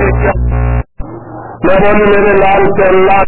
میں بولی میرے لال کے اللہ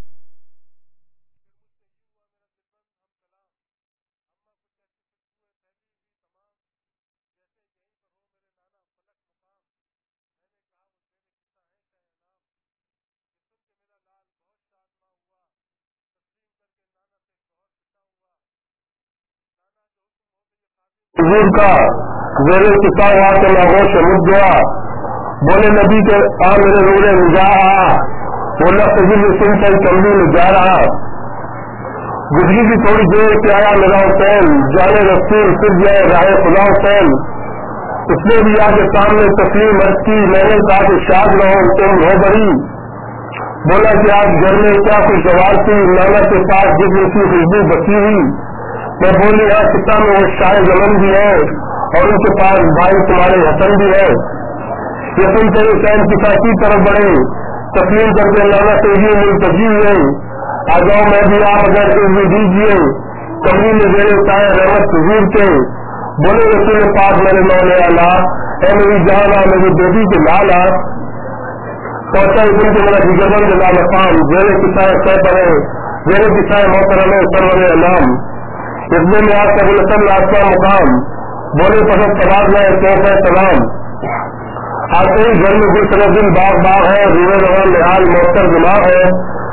حضور کا زیر کسا ہوا تو لاغوش مٹ گیا. بولے نبی کے میرے روڑے رجا رہا وہ لفظ سن کر چندی میں جا رہا. گزری کی تھوڑی دیر سے آیا میرا حسین جانے رسول پھر جائے راہ خدا حسین. اس نے بھی آگے سامنے تسلیم عرض کی میں نے کہا کہ شاد رہو تم ہو بڑی. بولا کہ آج گھر میں کیا خوشگوار تھی نانا کے پاس جس کی خوشبو بچی ہوئی. میں بولی ہے خطہ میں وہ شاہ زمن بھی ہے اور ان کے پاس بھائی تمہارے حسن بھی ہے. یہ سن کر حسین کسا کی طرف بڑھے تسلیم کر کے نانا سے یہ منتظی ہوئے. آ جاؤ میں بھی آپ اگر عزت دیجیے کمری میں میرے چاہے رحمت حضور کے. بولے رسول پاک میرے مولا اللہ اے میری جان آ میری بیٹی کے لال آ پہنچا دن کے میرا جگربند کے لال افام میرے کسائے سہ پڑے میرے کسائے محترم سرور علام. اس میں آپ کا بلسل آسما مقام بولے پسند سوال میں کیسا سلام. آتے ہی گھر میں کوئی سر دن باغ باغ ہے روئے رواں نہال موتر دماغ ہے.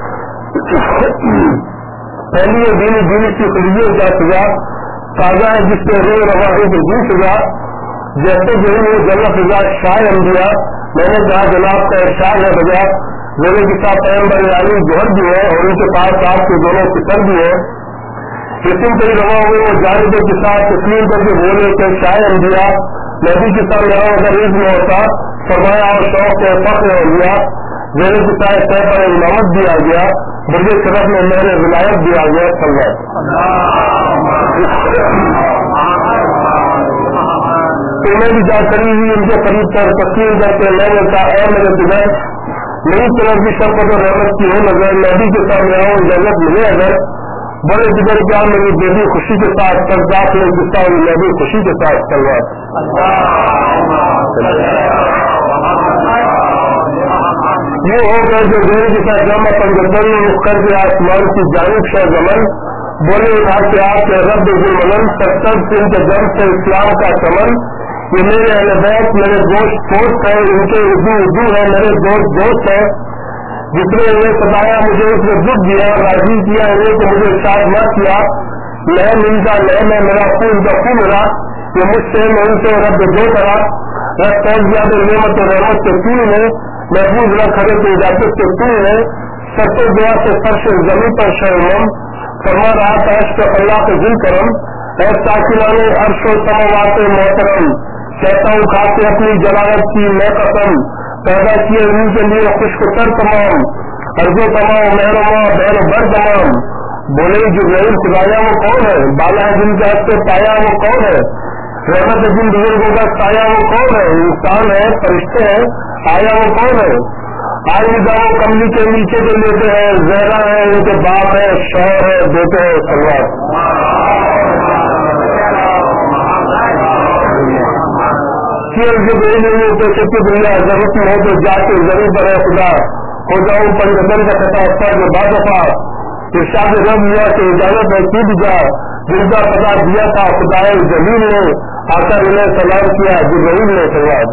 پہلی دینی دینی کی خلیوں کا سزا تازہ ہے جس سے روئے رواں ہے تو دن سزا جیسے جہاں وہ جنت سزا شاہ انبیاء. میں نے کہا جناب کا ارشاد ہے بجا میرے کے ساتھ پیغمبر علی جوہر بھی ہے اور ان کے پاس آپ کے دونوں فکر بھی ہے. جسم کئی روا ہوئے وہ جانب کے ساتھ تسلیم کر کے بولے کہ شاہ انبیاء نبی کے ساتھ یہاں اگر عید میں ہوتا فرمایا اور شوق کے فخر ہو گیا میرے کے ساتھ طے پر امامت بھی آ گیا برج شرف میں میرے ولایت بھی آ گیا. انہیں بھی جا کری ہوئی ان کے قریب پر تسلیم کر کے میں نے کہا اے میرے بغیر نئی طرح کی سب پر رحمت کی ہو نظر نبی کے ساتھ یہاں اجازت ملے اگر بڑے جگر کیا میری بیٹی خوشی کے ساتھ سرداخ میں گسا ہوئی میں بھی خوشی کے ساتھ چلوا. یہ ہو گئے جو دیر کے ساتھ جامع پنجر میں رخ کر کے آسمان کی جانب شہ زمن بولے اٹھا کے آپ کے رب ذوالمنن ستر سن کے جنگ سے اسلام کا چمن. یہ میرے اہل بیت میرے دوست دوست ہے ان کے اردو ہے میرے دوست ہے. جس نے انہیں ستایا مجھے اس نے دکھ دیا راضی کیا انہیں کہ مجھے ساتھ مت کیا میں ملتا میں میرا خون کا خون رہا یہ مجھ سے میں ان سے رب دو کرا رب پہنچ گیا تو نعمت و رحمت کے تین نے محفوظ رکھ کھڑے تو اجازت کے تین نے سچے دعا سے فرش زمین پر شرم فرما رہا تھا عشق اللہ کے دل کرم اور ساکلان عرش و سماوات محترم کہتا ہوں کھا کے اپنی جلالت کی میں قسم پیدا کیے ان کے لیے خشک تر تمام ارض و تمام محرما بہن بر تمام. بولے جبرائیل خدایا وہ کون ہے بالا جن کے ہاتھ سے پایا وہ کون ہے رحمت جن بزرگوں کا سایہ وہ کون ہے انسان ہے فرشتے ہیں آیا وہ کون ہے. آئندہ وہ کملی کے نیچے جو لیتے ہیں زہرا ہے ان کے باپ ہے شوہر ہے بیٹے ہیں سلوار. دنیا ضرورت میں ہو تو جا کے ضرور پر ہے خدا ہو جاؤں پنجن کا پتا اچھا جو بعد دفعہ ارشاد رب ہوا کہ اجازت ہے ٹوٹ جا جن کا پتا دیا تھا خدا زمین نے آ کر انہیں سلام کیا جو غریب نے سلام.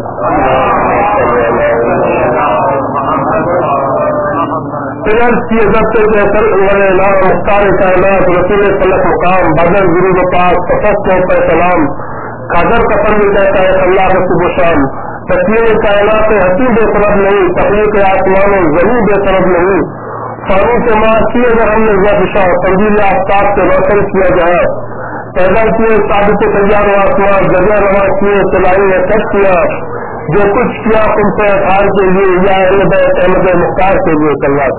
کی عزت سے مختار کائنات رسول فلک مقام بدر غروب پاک فصل پر سلام قدر قسم بھی کہتا ہے اللہ کا صبح شام تسلیم کائنات سے حسین بے سبب نہیں تخلیق آسمان و زمین بے سبب نہیں فاروق کے ماں کی اگر ہم نے ذبشا تنزیل آفتاب سے روشن کیا جائے پیدا کیے ثابت تیار و آسمان جگہ رواں کیے سلائی نے کٹ کیا جو کچھ کیا ان سے اثار کے لیے یا اہل بیت احمد مختار کے لیے چلوا.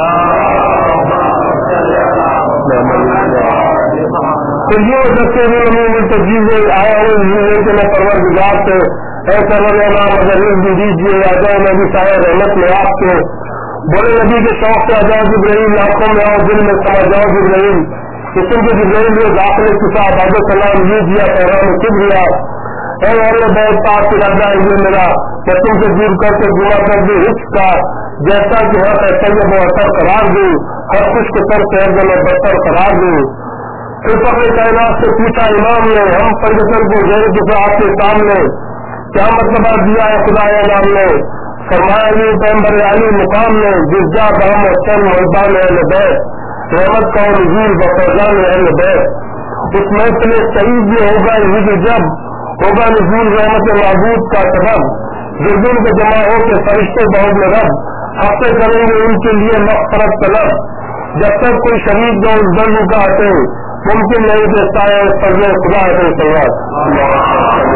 تو یہ وجہ سے تجیز آیا ہوں کہ میں پروردگار سے ایسا نام اگر بھی دیجیے آ جاؤ میں بھی سارے رحمت میں آپ کے بڑے نبی کے شوق سے آ جاؤ جبرائیل آنکھوں میں آؤ دل میں سمجھ جاؤ جبرائیل قسم کے جبرائیل جو داخل کسا عباد السلام یہ دیا پیغام کبریا بہت پاک ارادہ ہے یہ میرا کہ تم سے دور کر کے گنا کر دوں حص کا جیسا کہ ہر طیب و اثر قرار دوں ہر خشک تر شہر میں بدتر قرار دوں. پھر اپنے کائنات سے پوچھا امام نے ہم پنجتن کو غیر دفعہ آپ کے سامنے کیا مرتبہ دیا ہے خدا نام نے؟ فرمایا علی پیغمبر علی مقام نے جس جا بہم اور چند محبان اہل بیت رحمت کا نزول بفیضان اہل بیت اس محفل شہید میں ہوگا عید جب ہوگا نزول رحمت معبود کا سبب جس دن کو جمع ہو کے فرشتے بہت میں رب ہفتے کریں گے ان کے لیے مغفرت طلب جب تک کوئی شہید جو اس درد کا ہٹے ممکن نہیں دیتا ہے فرض خدا ہے سوال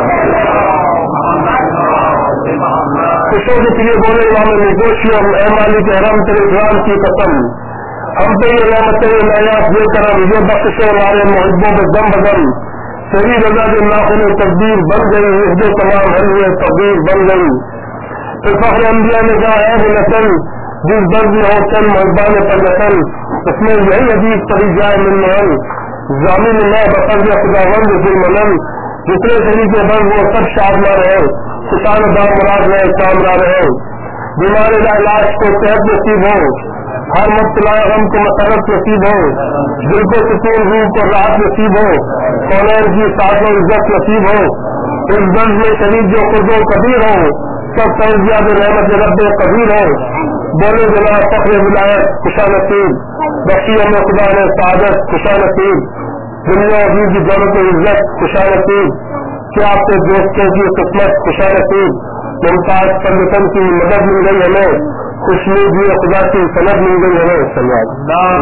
خوشوں کے لیے بولے امام نگوشی اور اے مالک حرم تیرے اکرام کی قسم ہم پہ یہ رحمت نایاب یہ کرم یہ بخش ہمارے محبوں میں دم بدم تیری رضا کے ناخن تقدیر بن گئی عہدے تمام ہر ہوئے تقدیر بن گئی. پھر فخر انبیاء نے کہا ہے وہ نسل جس درد میں ہو چند محبان پر نسل اس میں یہی حدیث پڑی جائے من محل ضامن میں بفضل خدا بند ظلم جتنے طریقے بند وہ سب شادنا رہے کسان دار مراد رہے کامرا رہے بیمار علاج کو صحت نصیب ہو ہر مبتلا غم کو مسرت نصیب ہو دل کو سکون روح کو راحت نصیب ہو کونین کی ساتھ و عزت نصیب ہو اس درد میں شریف جو خود و قدیر ہو سب فیضیاب رحمت رب قدیر ہو بولے جناب فخر ولایت خوشا نصیب بخشی ہمیں خدا نے سعادت خوشا نصیب دنیا عزیز کی دولت و عزت خوشا نصیب کیا آپ کے دوستوں کی قسمت خوشا نصیب ممتاز پنڈتن کی مدد مل گئی ہمیں خوشنودی خدا کی سند مل گئی ہمیں سلام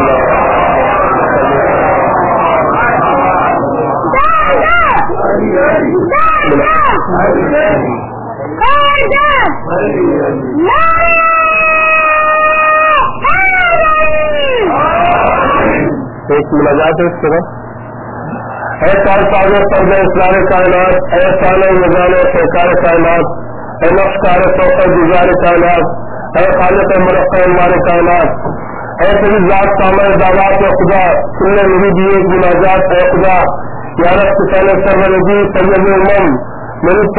ایک ملاقات ہے اس طرح اے کار ساگر پردہ اسرار کائنات اے سالہ نظام سرکار کائنات اے نقش کار سوکر گزار کائنات اے خالق مرقع مار کائنات اے تیری ذات سامر دعوات و خدا تم نے میری دی ایک مناجات اے خدا یا رب پہلے سرور دی سید امم میری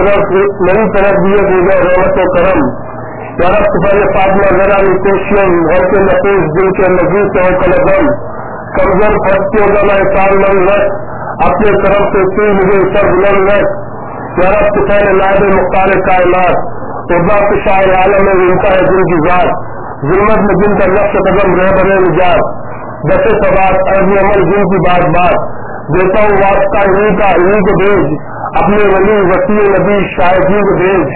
طرف دیے گزر رحمت و کرم یا رب پہلے فاطمہ ذرا کوشیم گھر کے نفیس دل کے مزید سے قلم کمزور پھنستی ہوگا میں سال من رکھ اپنے طرف سے تی مجھے سر بلند رکھ یا رب پہلے نائب مختار کائنات اردا کے شاعر عالم میں انتا ہے جن کی ذات ظلمت میں جن کا نقش قدم رہ بنے نجات دس سوات عرض عمل جن کی بات بات دیتا ہوں واسطہ انہیں کو بھیج اپنے ولی وسیع نبی شاہدین کو بھیج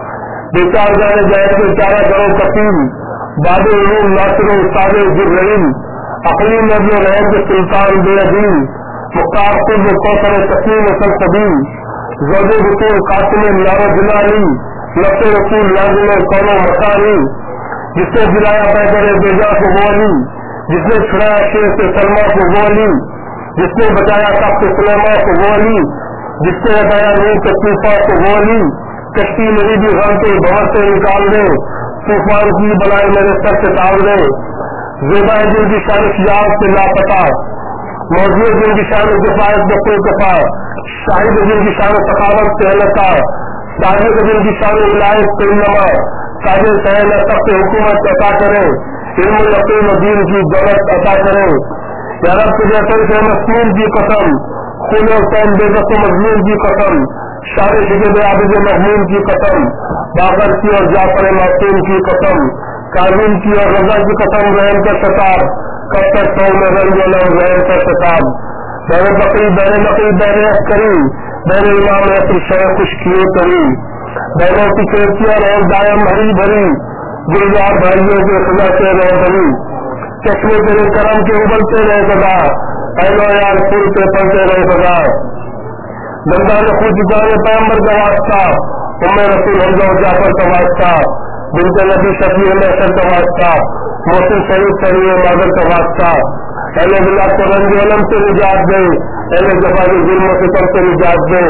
بیچار جانے جائے کے چارہ کرو کثیر باد علوم ناصر استاد جبرائیل عقلی نبی رحم کے سلطان بے عظیم مختار قرب کوثر تسلیم سل قدیم زوج بطور قاسم نار جلالی نفس رسول لازم کون مکانی جس نے دلایا پیدر بیجا کو وہ علی جس نے چھڑایا شیر سے سلمہ کو وہ علی جس نے بچایا تخت سلیما کو وہ علی جس نے ہٹایا نور کے طوفا کو وہ علی کشتی میری بھی غم کے بہت سے نکال دے طوفان کی بلائے میرے سر سے ٹال دے زیبا جن کی شان شجاعت سے لاپتا موضوع جن کی شان کفایت بکل کفا شاہد جن کی شان سخاوت سے لتا صاحب جن کی شان ولایت سے نما تاجر سہل سخت حکومت عطا کرے علم یقین دین کی دولت عطا کرے یا رب تجھے سے مسلم کی قسم خون حسین بے بس مضمون کی قسم شار شجد عابد محمود کی قسم باقر کی اور جعفر معصوم کی قسم کاظم کی اور رضا کی قسم رحم کا شتاب کب تک سو میں رنگ رحم کا شتاب بیر بکری بیر عسکری بیر امام اپنی شرح خوش کیے کری بیروں کی کھیتیاں اور دائم ہری بھری گلزار بھائیوں کے خدا سے رہ بھری چشمے تیرے کرم کے ابلتے رہے سدا پہلو یار پھر کے پڑتے رہے سدا بندہ نے خود جانے پیغمبر کا واسطہ امر رسول حمزہ جعفر کا واسطہ بنت نبی شفیع محسن کا واسطہ محسن شریف شریع مادر کا واسطہ اہل بلا کو رنگ علم سے نجات دے اہل جفا کے ظلم و ستم سے نجات دے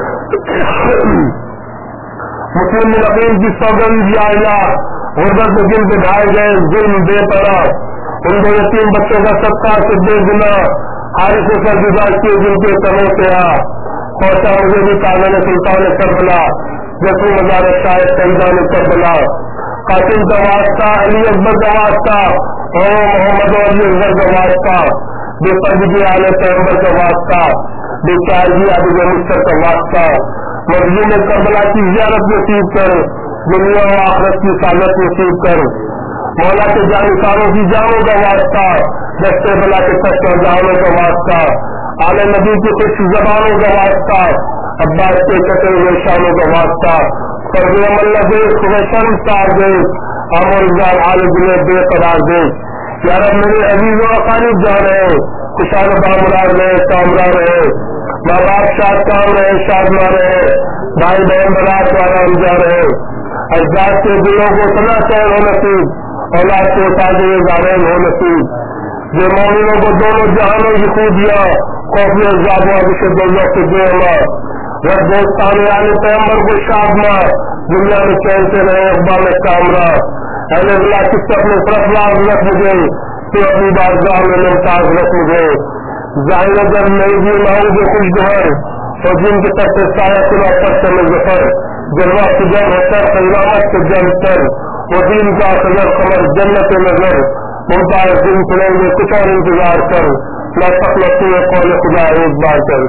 مسلم نبیم کی سوگند یا الہ غربت میں جن کے ڈھائے گئے ظلم بے پڑا ان کو یتیم بچوں کا صدقہ سے بے گنا حارث سے جدا کیے جن کے سمے سے خوشا مجھے بھی کامل سلطان کربلا جسو مزار شاید سیدان کربلا قاسم کا واسطہ علی اکبر کا واسطہ او محمد علی اکبر کا واسطہ بے پردگی عالیہ پیغمبر کا واسطہ بے چارگی عبد مستر کا واسطہ مظلوم کربلا کی زیارت نصیب کر دنیا و آخرت کی سعادت نصیب کر مولا کے جانکاروں کی جانوں کا واسطہ دستے بلا کے سچ جانوں کا واسطہ آل نبی کی کچھ زبانوں کا واسطہ عباس کے کٹے ہوئے شانوں کا واسطہ فرض اللہ دے خدا شرم سار دے امر جان آل دلے بے قرار دے یا رب میرے عزیز و اقارب جا رہے کشان بامرار رہے کامرار رہے ماں باپ شاد کام رہے شاد نہ رہے بھائی بہن برات والا جا رہے اجداد کے دلوں کو سنا چین ہو نصیب اولاد کے تازے زارین ہو نصیب جو مومنوں کو دونوں جہانوں کی خوبیاں خوف زادوں سے دولت سے دے اللہ رب دوستان یعنی پیغمبر کو شادنا دنیا میں چین سے رہے اقبال میں کامرہ اہل اللہ کس سے اپنے طرف لاز رکھ مجھے تو اپنی بارگاہ میں ممتاز رکھ مجھے ظاہر جب نئی بھی ماؤں جو خوش گہر اور جن کے تک سایہ سنا پر سے ظفر جلوہ سے جب ہوتا سلامت سے جب تر وہ دین کا سجر قمر جنت نظر ممتاز دن چلیں گے کچھ اور انتظار کر نہ تک قول خدا ایک بار کر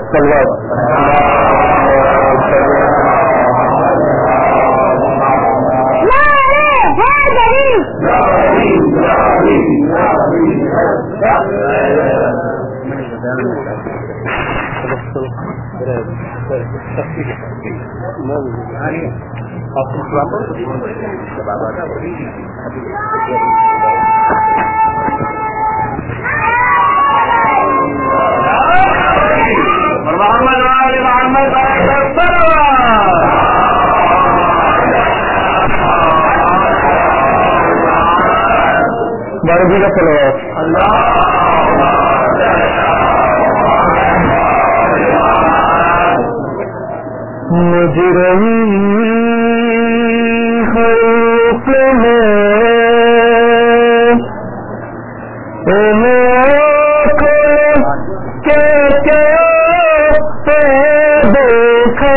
بارگی کا مجرم خلق میں کیا دیکھا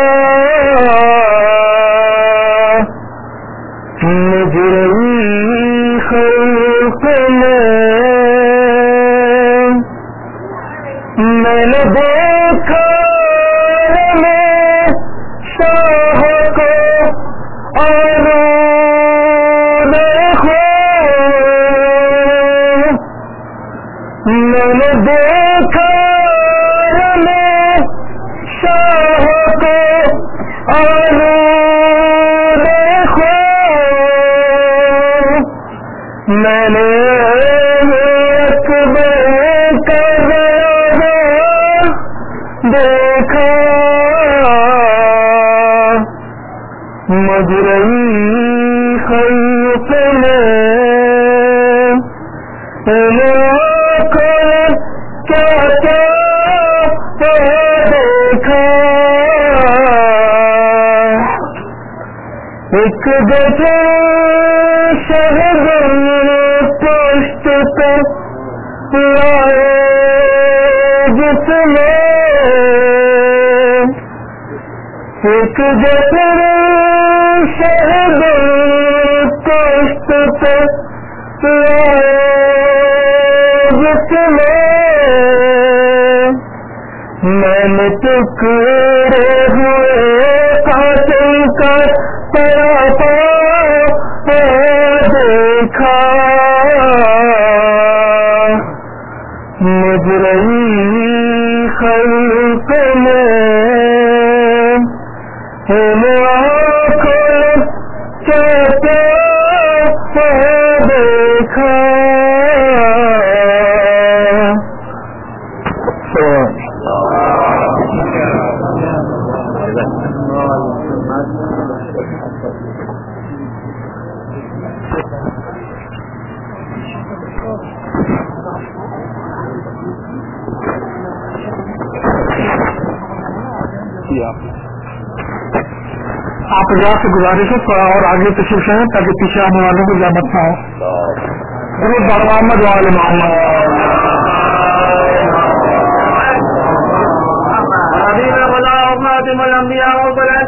مجرم خلق میں نے دیکھا ایک دفعہ شہد پشت پہ لائے جس میں ایک دفعہ شہد پشت پہ لائے جس میں نے ٹکڑے ہوئے قاتل کا دیکھا مجرم خلق میں دیکھا آپ یہاں سے گزارش ہے تھوڑا اور آگے تشریف ہے تاکہ پیچھے آنے والوں کو زحمت نہ ہو. درود بر محمد و آل محمد.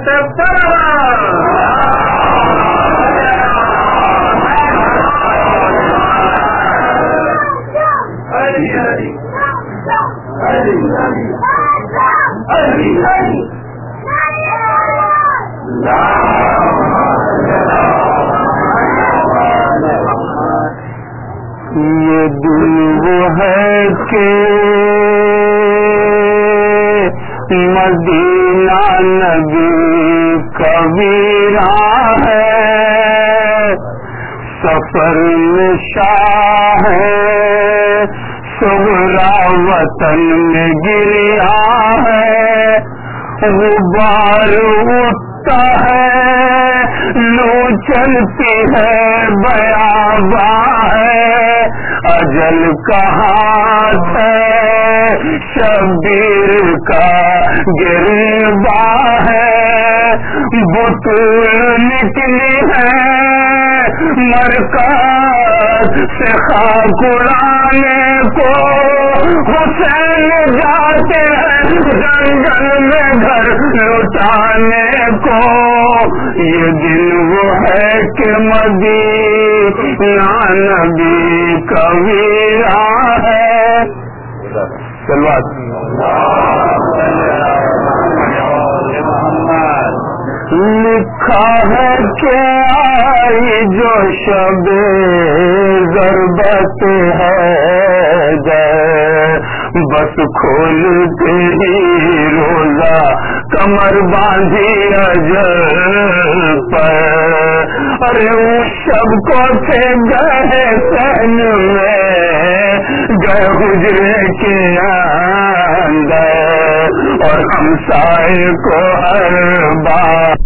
یہ دن وہ ہے کہ مدینہ نبی کا ویراں ہے، سفر نشاں ہے، صغرا وطن میں گریا ہے، غبار اٹھتا ہے، لو چلتی ہے، بیاباں ہے، اجل کا ہاتھ ہے، شبیر کا گریباں ہے، بطول نکلی ہے مرکز سے خاک اڑانے کو، حسین جاتے ہیں جنگل میں گھر لٹانے کو، یہ دن وہ ہے کہ مدینہ نبی کا ویراں ہے۔ سلوات لکھا ہے کہ آئی جو شب ضربت ہے بس کھولتے ہی روزہ کمر باندھی اجل پر، ارے اس شب کو تھے گئے سہن میں، گئے حجرے کے اندر، اور ہمسائے کو ہر بار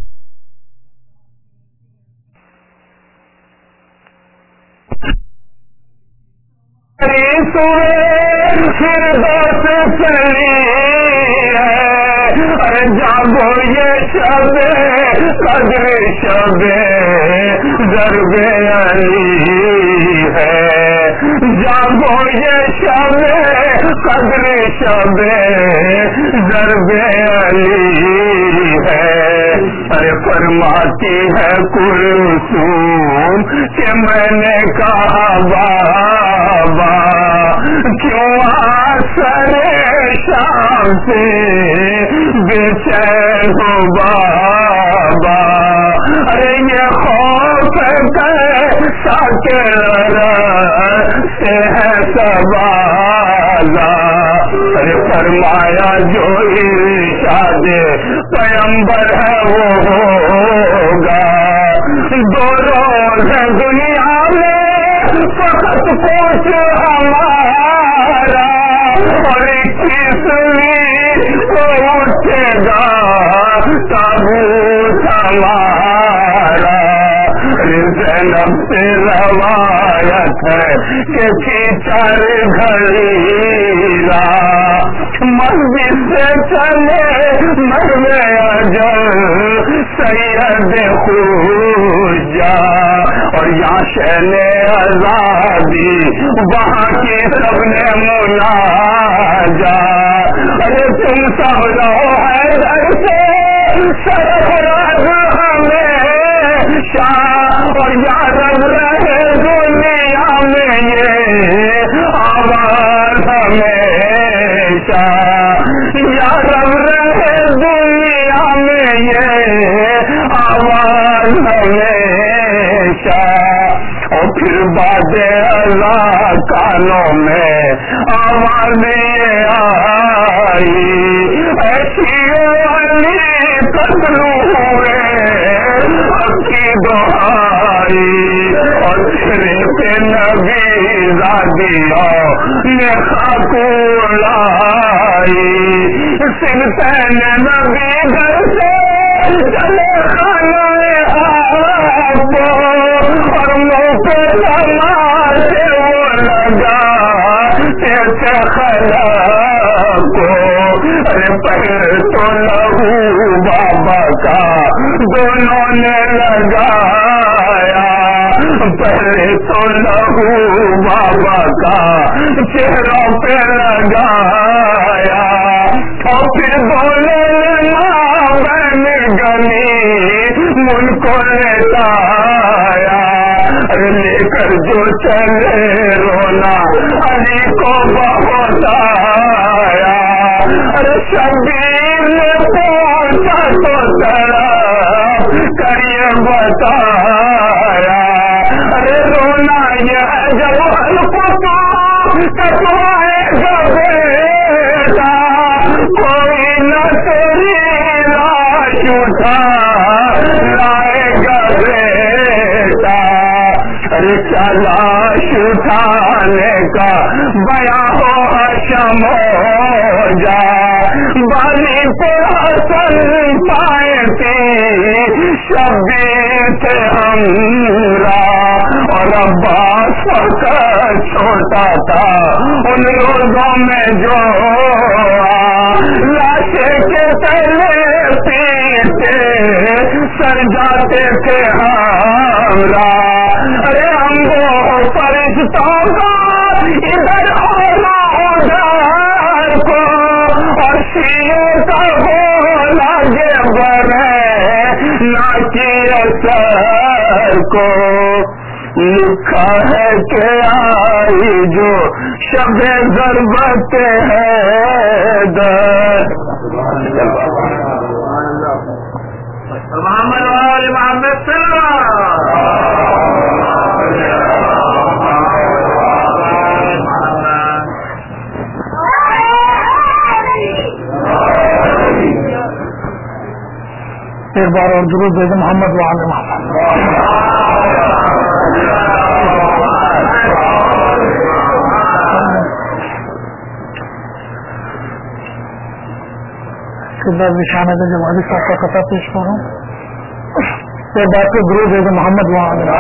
پھر بات چلی ہے، ارے جاگو یہ شب قدر شب ضرب علی ہے، جاگو یہ شب قدر شب ضرب علی ہے، ارے فرماتی ہے کلثوم کہ میں نے کہا بابا کیوں آسر شام سے بے چین ہو بابا، ارے یہ خوف کیسا کہ سے ہے سوازا، ارے فرمایا جو ارشاد پیغمبر ہے وہ ہوگا، دو روز ہے دنیا میں فقط کچھ ہمارا، اور 21ویں کو اٹھے گا تابوت ہمارا، زینب سے روایت ہے کہ تھی 4 گھڑیرا، مسجد سے چلے مرنے اجل سید خوجا، اور یہاں شہن آزادی وہاں کی سب نے مناجا، ارے تم سب رہو حیدر سے سرفراز ہمیشہ، اور یاد رہے دنیا میں یہ آواز ہمیشہ، یاد رہے دنیا میں یہ آواز ہمیشہ، اور پھر بعد اللہ کانوں میں آواز یہ آئی، ایسی علی قتل ہوئے کی دہائی، اور تیرے پہ نبی زادیوں نے خاک اڑائی، سلطان نبی گھر سے چلے خانہ آپ، اور منہ پہ تماشے وہ لگا کیسے خلا کو، ارے پہلے تو لہو بابا کا دونوں نے لگایا، پہلے تو لہو بابا کا چہروں پہ لگایا، اور پھر بولے बन गली मुल्क लेता आया, लेकर जो चले रोना अली को बहुत आया। अरे शबीर ने पूछा तो तरफ करिए बताया, अरे रोना यह जब हल्को कटवाएगा बेटा, कोई न तेरी लाश उठा लाएगा बेटा। अरे क्या लाश उठाने का बया हो हशम हो जा, बाली पे हसन पाए थे शबीर थे हमरा, और अब्बास छोटा था उन रोजों में जो लाशे के तले पीते सर जाते थे हमरा। अरे हम वो फरिश्तों का इधर और उधर को, और शीए का हो लागे बने ना कि असर को। लिखा है कि आई जो शबे ज़रबत है दर। एक बार और दुरूद भेज मोहम्मद वाले निशाने का जब अली साहब का कथा पेश करूं, एक बार तो दुरूद भेज मोहम्मद वाले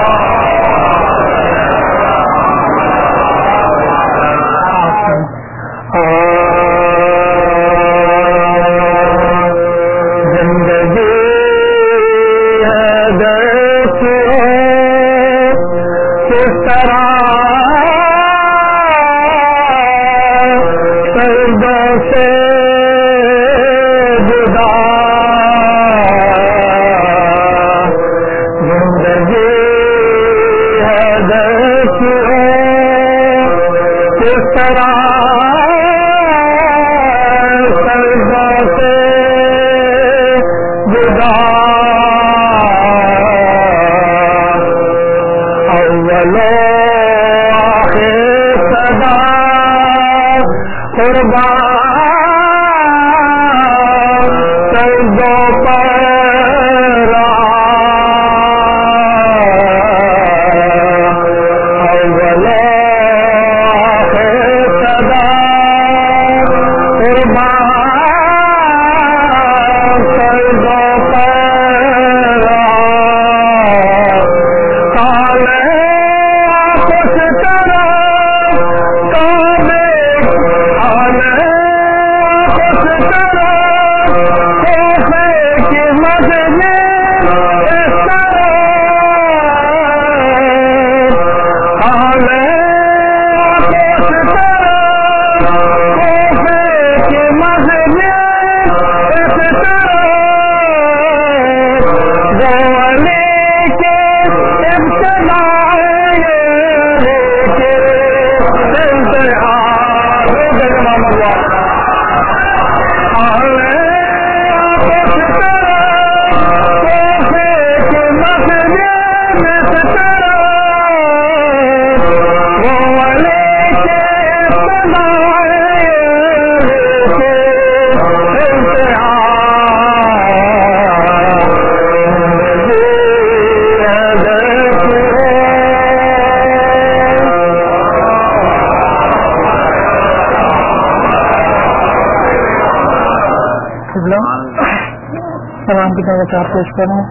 सलाम की तरह चार पेश करूं।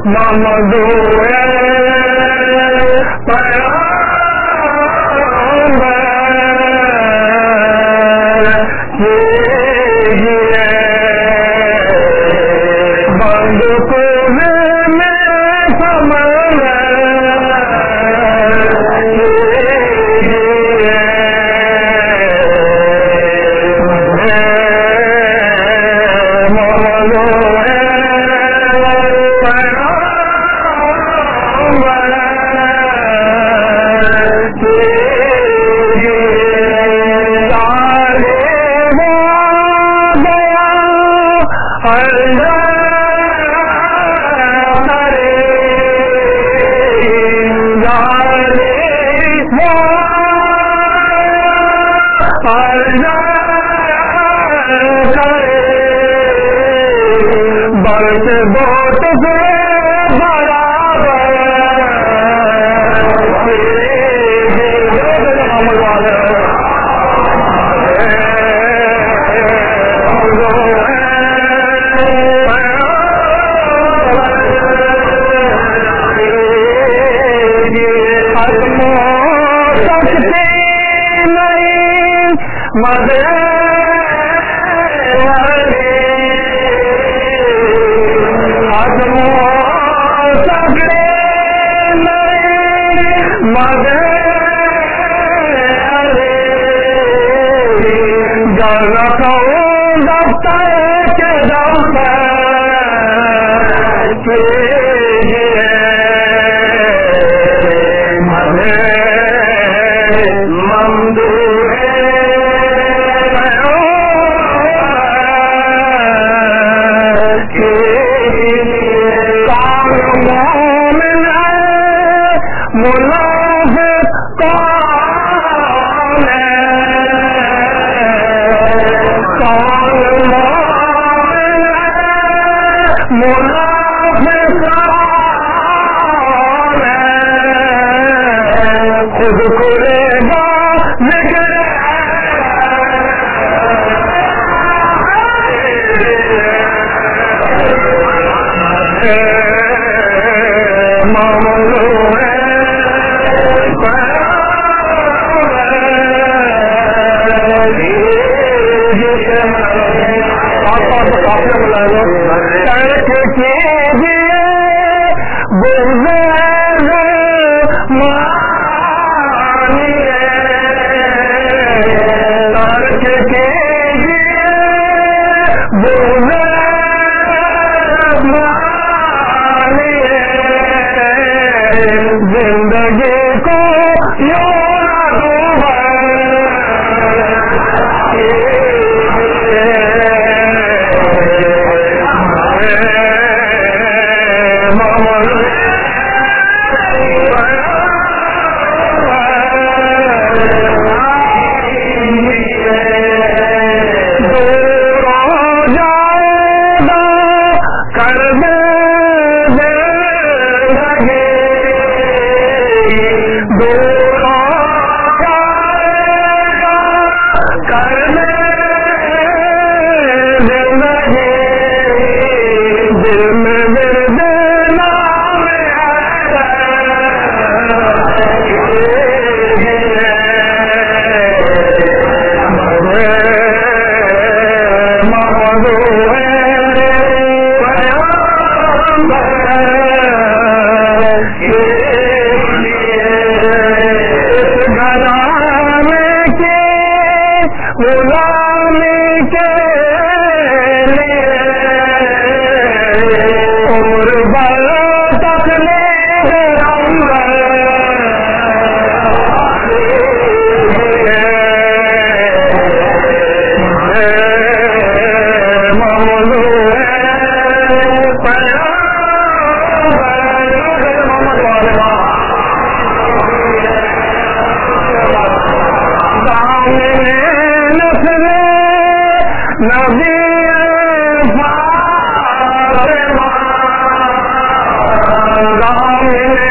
نبی